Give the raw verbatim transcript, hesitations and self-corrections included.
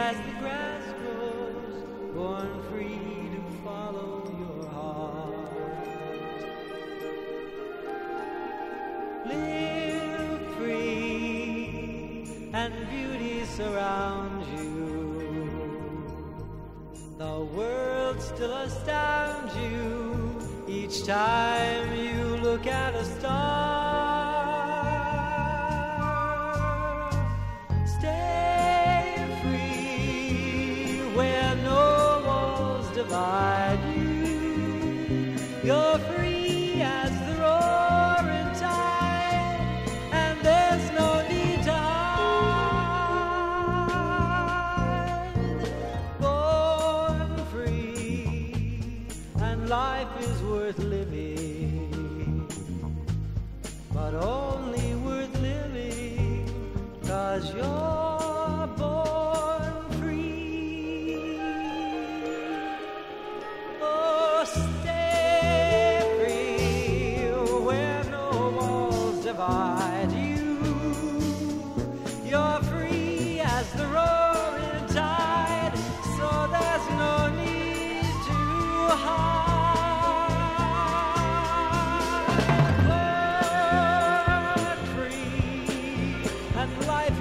as the grass grows, born free to follow your heart. Live free and beauty surrounds you. The world still astounds you each time you look at a star. Stay free where no walls divide you. You're free as the roaring tide, and there's no need to hide. Born free, and life is worth living, but only worth living 'cause you're born free. Oh, stay free where no walls divide you. You're free as the roaring tide, so there's no need to hide. Work free and life